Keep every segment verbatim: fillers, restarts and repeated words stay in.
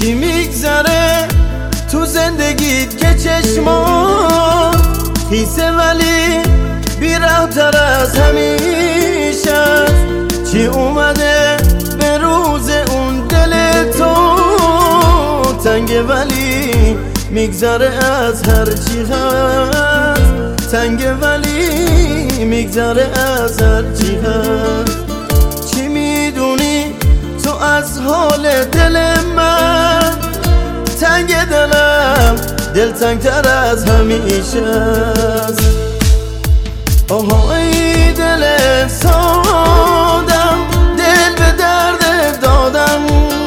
چی میگذره تو زندگیت که چشمان خیسه ولی بی‌رحم‌تر از همیشه؟ چی اومده به روز اون دل تو تنگه ولی میگذره از هر چی هست، تنگه ولی میگذره از هر چی هست. چی میدونی تو از حال دل من؟ تنگ دلم دل تنگتر از همیشه است. آها ای دل سادم، دل به درد دادم،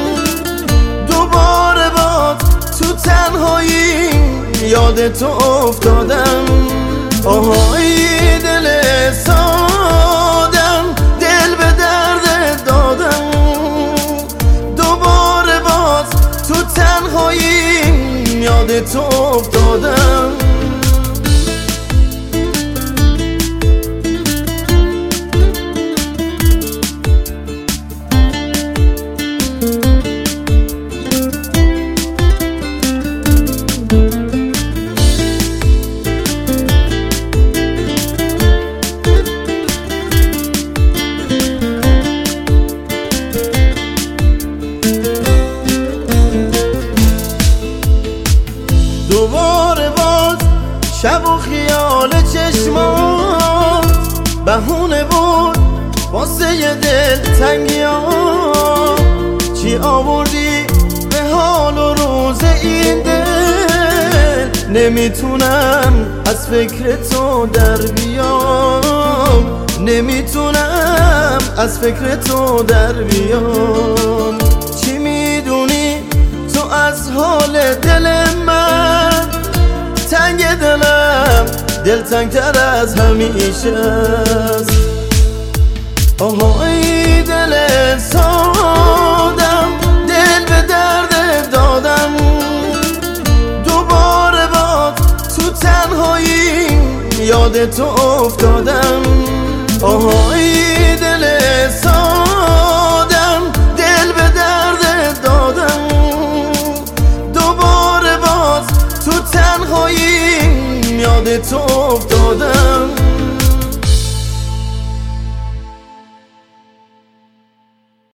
دوباره باد تو تنهایی یاد تو افتادم. آها ای دل سادم، دل به درد دادم، دوباره باز تو تنهایی یاد تو افتادم. دوباره باز شب و خیال چشمات بهونه بود واسه یه دل تنگیات. چی آوردی به حال و روز این دل؟ نمیتونم از فکر تو در بیام، نمیتونم از فکر تو در بیام. چی میدونی تو از حال دل من؟ تنگ دلم دل تنگتر از همیشه است. آها ای دل سادم، دل به درد دادم، دوباره باد تو تنهایی یاد تو افتادم. آها ای دل سادم، دل به درد دادم، دوباره باز تو تنهایی یاد تو افتادم.